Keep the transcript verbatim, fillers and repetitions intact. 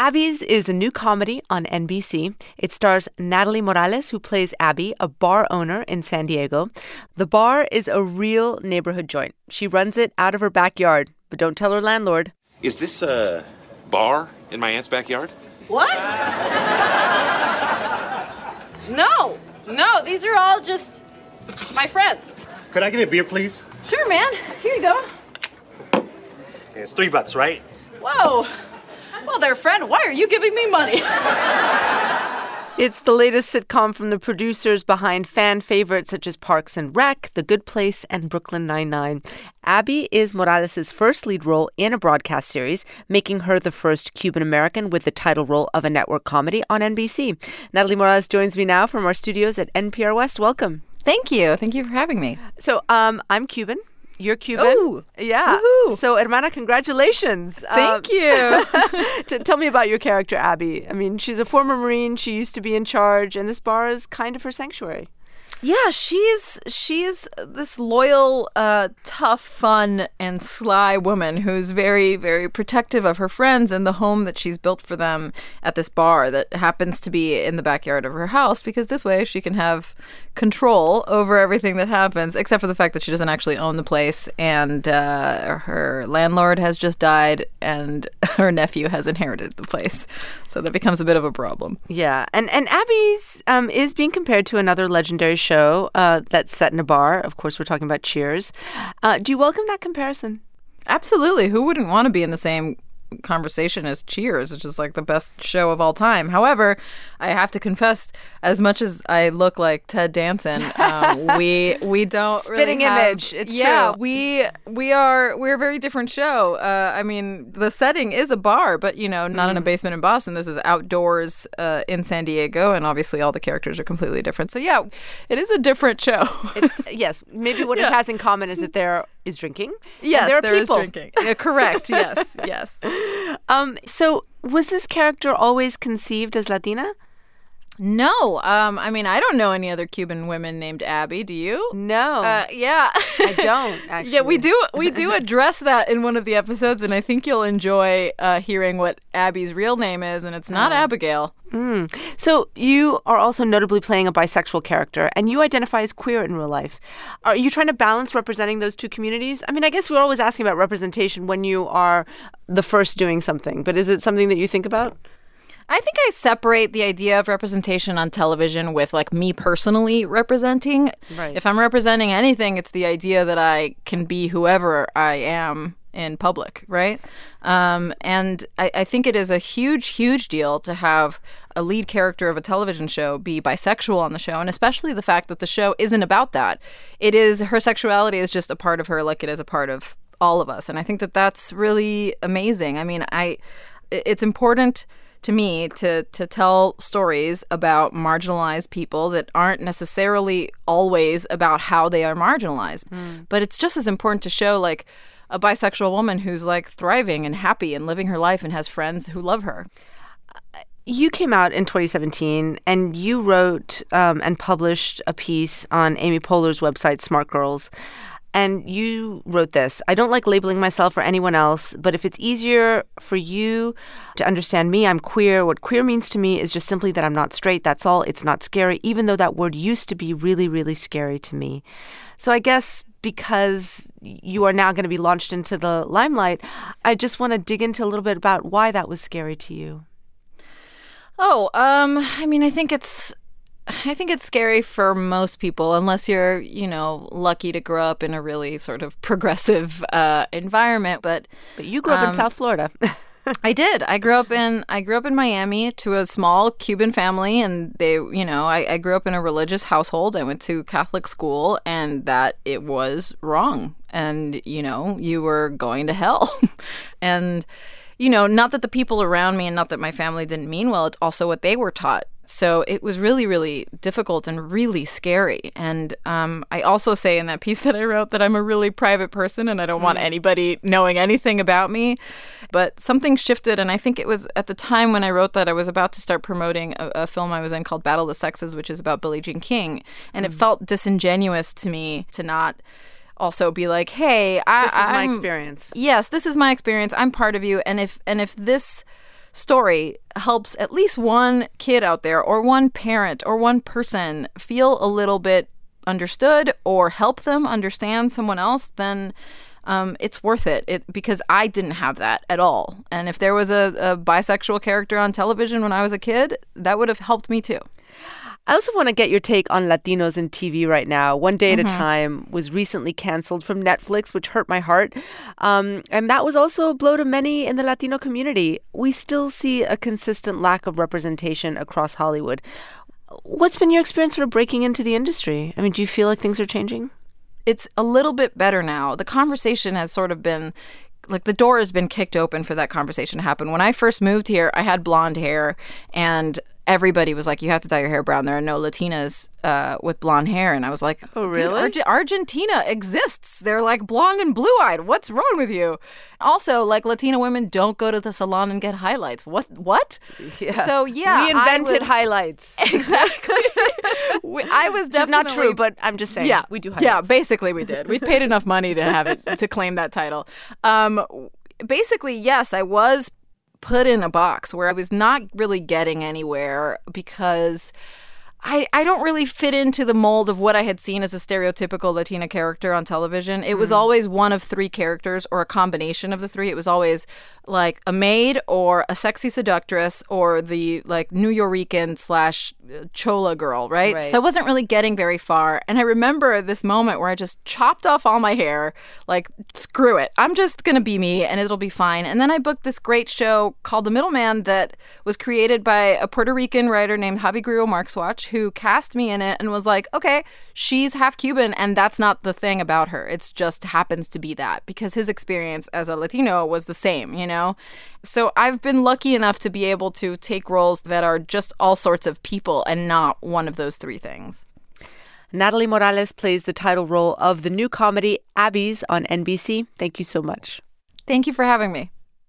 Abby's is a new comedy on N B C. It stars Natalie Morales, who plays Abby, a bar owner in San Diego. The bar is a real neighborhood joint. She runs it out of her backyard, but don't tell her landlord. Is this a bar in my aunt's backyard? What? No, no, these are all just my friends. Could I get a beer, please? Sure, man. Here you go. It's three bucks, right? Whoa. Well, there, friend, why are you giving me money? It's the latest sitcom from the producers behind fan favorites such as Parks and Rec, The Good Place, and Brooklyn Nine-Nine. Abby is Morales' first lead role in a broadcast series, making her the first Cuban-American with the title role of a network comedy on N B C. Natalie Morales joins me now from our studios at N P R West. Welcome. Thank you. Thank you for having me. So um, I'm Cuban. You're Cuban. Oh, yeah. Woo-hoo. So, hermana, congratulations. Thank um, you. t- tell me about your character, Abby. I mean, she's a former Marine. She used to be in charge, and this bar is kind of her sanctuary. Yeah, she's she's this loyal, uh, tough, fun, and sly woman who's very, very protective of her friends and the home that she's built for them at this bar that happens to be in the backyard of her house, because this way she can have control over everything that happens, except for the fact that she doesn't actually own the place, and uh, her landlord has just died, and her nephew has inherited the place. So that becomes a bit of a problem. Yeah, and, and Abby's um, is being compared to another legendary show. show uh, that's set in a bar. Of course, we're talking about Cheers. Uh, do you welcome that comparison? Absolutely. Who wouldn't want to be in the same conversation as Cheers, which is like the best show of all time? However, I have to confess, as much as I look like Ted Danson, um, we we don't spitting really have, image. It's yeah, true. we we are we're a very different show. Uh, I mean, the setting is a bar, but you know, not mm. in a basement in Boston. This is outdoors uh, in San Diego, and obviously all the characters are completely different. So yeah, it is a different show. It's, yes, maybe what yeah. it has in common is that there is drinking. Yes, there, are there people. is drinking. Yeah, correct. Yes, yes. Um, so was this character always conceived as Latina? No. Um, I mean, I don't know any other Cuban women named Abby. Do you? No. Uh, yeah. I don't, actually. Yeah, we do we do address that in one of the episodes, and I think you'll enjoy uh, hearing what Abby's real name is, and it's not oh. Abigail. Mm. So you are also notably playing a bisexual character, and you identify as queer in real life. Are you trying to balance representing those two communities? I mean, I guess we're always asking about representation when you are the first doing something, but is it something that you think about? I think I separate the idea of representation on television with, like, me personally representing. Right. If I'm representing anything, it's the idea that I can be whoever I am in public, right? Um, and I, I think it is a huge, huge deal to have a lead character of a television show be bisexual on the show, and especially the fact that the show isn't about that. It is, her sexuality is just a part of her like it is a part of all of us. And I think that that's really amazing. I mean, I it's important to me to to tell stories about marginalized people that aren't necessarily always about how they are marginalized. Mm. But it's just as important to show, like, a bisexual woman who's, like, thriving and happy and living her life and has friends who love her. You came out in twenty seventeen, and you wrote um, and published a piece on Amy Poehler's website, Smart Girls. And you wrote this: I don't like labeling myself or anyone else, but if it's easier for you to understand me, I'm queer. What queer means to me is just simply that I'm not straight. That's all. It's not scary, even though that word used to be really, really scary to me. So I guess because you are now going to be launched into the limelight, I just want to dig into a little bit about why that was scary to you. Oh, um, I mean, I think it's I think it's scary for most people, unless you're, you know, lucky to grow up in a really sort of progressive uh, environment. But but you grew up um, in South Florida. I did. I grew up in I grew up in Miami to a small Cuban family, and they, you know, I, I grew up in a religious household. I went to Catholic school, and that it was wrong, and you know, you were going to hell, and you know, not that the people around me and not that my family didn't mean well. It's also what they were taught. So it was really, really difficult and really scary. And um, I also say in that piece that I wrote that I'm a really private person and I don't want anybody knowing anything about me. But something shifted, and I think it was at the time when I wrote that I was about to start promoting a, a film I was in called Battle of the Sexes, which is about Billie Jean King. And mm-hmm. it felt disingenuous to me to not also be like, hey, I, this is I'm, my experience. Yes, this is my experience. I'm part of you. And if and if this story helps at least one kid out there or one parent or one person feel a little bit understood or help them understand someone else, then um, it's worth it. It because I didn't have that at all. And if there was a, a bisexual character on television when I was a kid, that would have helped me too. I also want to get your take on Latinos in T V right now. One Day at mm-hmm. a Time was recently canceled from Netflix, which hurt my heart. Um, and that was also a blow to many in the Latino community. We still see a consistent lack of representation across Hollywood. What's been your experience sort of breaking into the industry? I mean, do you feel like things are changing? It's a little bit better now. The conversation has sort of been... Like, the door has been kicked open for that conversation to happen. When I first moved here, I had blonde hair, and everybody was like, you have to dye your hair brown. There are no Latinas uh, with blonde hair. And I was like, oh, really? Arge- Argentina exists. They're like blonde and blue-eyed. What's wrong with you? Also, like, Latina women don't go to the salon and get highlights. What? What? Yeah. So, yeah. We invented was, highlights. Exactly. we, I was definitely... It's not true, but I'm just saying. Yeah, we do highlights. Yeah, basically we did. We paid enough money to have it, to claim that title. Um, basically, yes, I was put in a box where I was not really getting anywhere because I, I don't really fit into the mold of what I had seen as a stereotypical Latina character on television. It mm. was always one of three characters or a combination of the three. It was always like a maid or a sexy seductress or the like New Yorican slash chola girl, right? right? So I wasn't really getting very far. And I remember this moment where I just chopped off all my hair, like, screw it. I'm just going to be me and it'll be fine. And then I booked this great show called The Middleman that was created by a Puerto Rican writer named Javi Grillo Marxuach, who cast me in it and was like, okay, she's half Cuban and that's not the thing about her. It's just happens to be that because his experience as a Latino was the same, you know? So I've been lucky enough to be able to take roles that are just all sorts of people and not one of those three things. Natalie Morales plays the title role of the new comedy Abby's on N B C. Thank you so much. Thank you for having me.